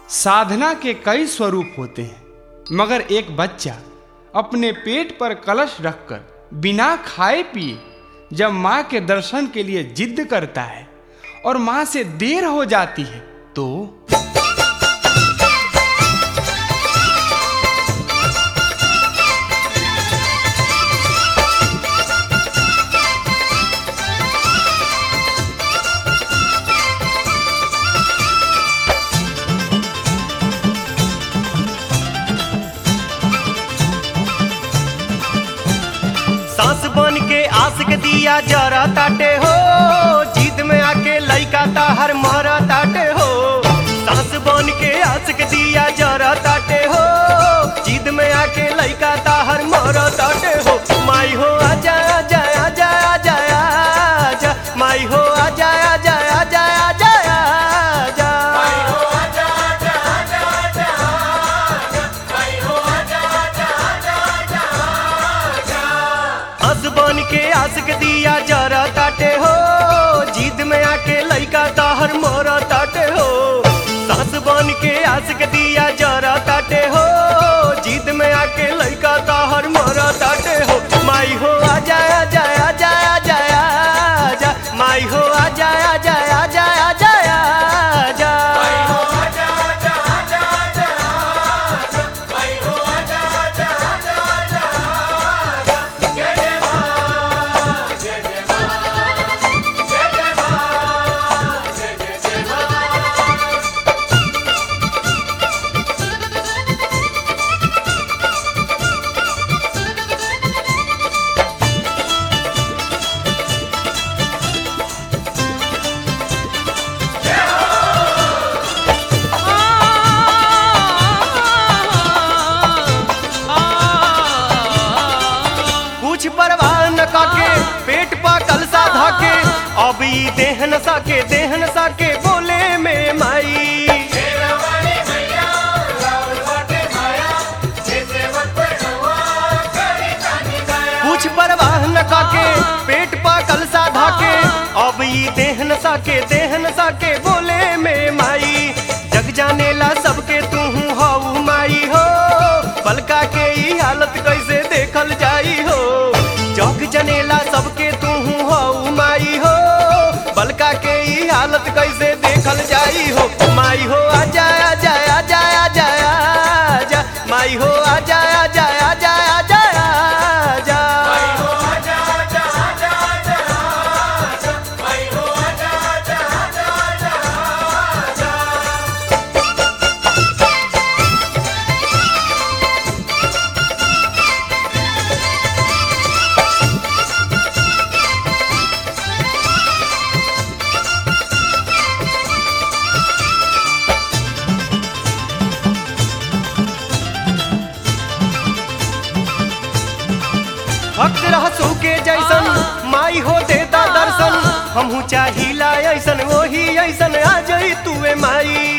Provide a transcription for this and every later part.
साधना के कई स्वरूप होते हैं, मगर एक बच्चा अपने पेट पर कलश रखकर बिना खाए पिए जब माँ के दर्शन के लिए जिद करता है और माँ से देर हो जाती है तो सांस बन के आस के दिया जरा ताटे हो, जिद में आके लइका ताहर मरा ताटे हो। सांस बन के आस के दिया जरा ताटे हो, जिद में आके लइका ताहर मरा ताटे हो। माई हो आजा आजा आजा आजा आजा, माई हो आजा आजा आजा आजा आजा, माई हो आजा आजा आजा आजा आजा, माई हो आजा आजा आजा आजा आजा। हंस बन के आस के दिया जरा ताटे हो, जिद में आके लइका ताहर मोरा ताटे हो। सांस बन के आस के दिया जरा ताटे हो, जिद में आके लइका ताहर मोरा ताटे हो। माई हो आजा आजा आजा आजा आजा, माई हो आजा आजा आजा आजा आजा, माई हो आजा आजा आजा आजा आजा, माई हो आजा आजा आजा आजा आजा। जय जय मां जय जय मां जय जय मां जय जय जय मां। कुछ परवाह न काके पेट पा कलसा धाके, अब ई देहन साके बोले में माई। कुछ परवाह न काके पेट पा कलसा धाके, अब ई देहन साके बोले में माई। जग जानेला सबके तू हऊ माई हो, बलका के ई हालत कैसे देखल जाई हो। जग जनेला सबके तू हऊ माई हो, बलका के ई हालत कैसे देखल जाई हो। माई हो आजा आजा आजा आजा आजा, माई हो आजा आजा आजा आजा आजा, माई हो आजा आजा आजा आजा आजा, माई हो आजा आजा आजा आजा आजा। भक्त रहसू के जैसन माई हो देता दर्शन, हमहू चाहिला ऐसन वही ऐसन आ जाई तुए माई।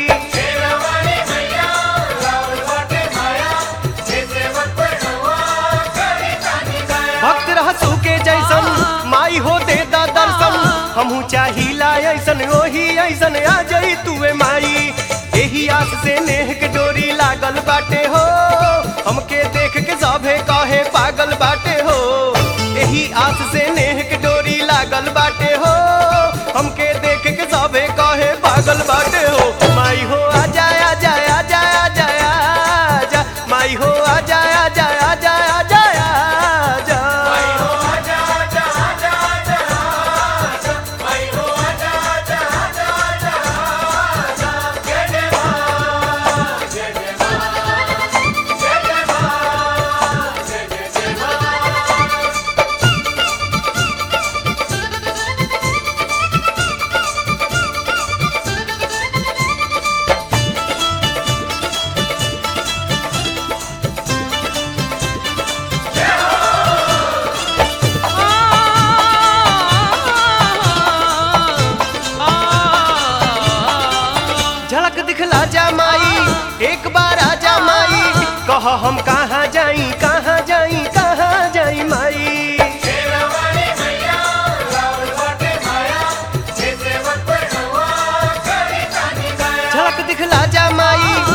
भक्त रहसू के जैसन माई हो देता दर्शन, हमहू चाहिला ऐसन वही ऐसन आ जाई तुए माई। एही आस से नेह के डोरी लागल बाटे हो, हमके देख के सभे काहे पागल बाटे हो। एही आस से नेह के डोरी लागल बाटे हो, हमके देख के सभे काहे पागल बाटे हो। माई हो आजा आजा आजा आजा आजा, माई हो आजा आजा आजा आजा आजा, माई हो आजा आजा आजा आजा आजा, माई हो आजा आजा आजा आजा आजा। जय जय मां जय जय मां जय जय मां जय जय जय मां। झलक दिखला जा माई, एक बार आजा माई, कह हम कहाँ जाई कहाँ जाई कहाँ जाई माई। झलक दिखला जा माई,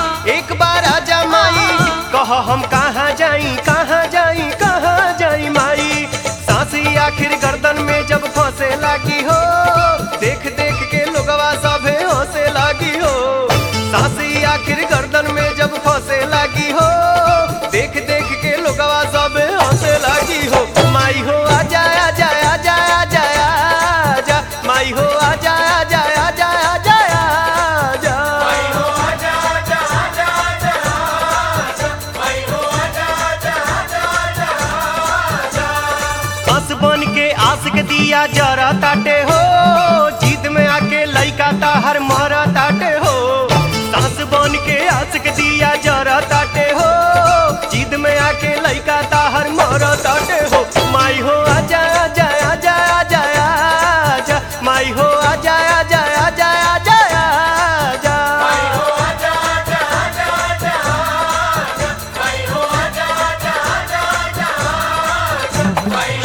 कहा हम कहाँ जाई कहाँ जाई कहाँ जाई माई। सांसी आखिर गर्दन में जब फंसे लागी हो, देख देख के लोगवा सभे हंसे लागी हो। सांसी आखिर गर्दन में जब फंसे लागी हो, देख देख के लोगवा सभे हंसे लागी हो। माई हो आजा आजा आजा आजा आजा, माई हो आजा आजा आजा आजा आजा, माई हो आजा आजा आजा आजा आजा, माई हो आजा आजा आजा आजा आजा। हंस बन के आस के दिया जरा ताटे हो, जिद में आके लइका ताहर मरा ताटे हो। सांस बन के आस के दिया जरा ताटे हो, जिद में आके लइका ताहर मरा ताटे हो। माई हो आजा आजा आजा आजा आजा, माई हो आजा आजा आजा आजा आजा, माई हो आजा आजा आजा आजा आजा, माई हो आजा आजा आजा आजा आजा, माई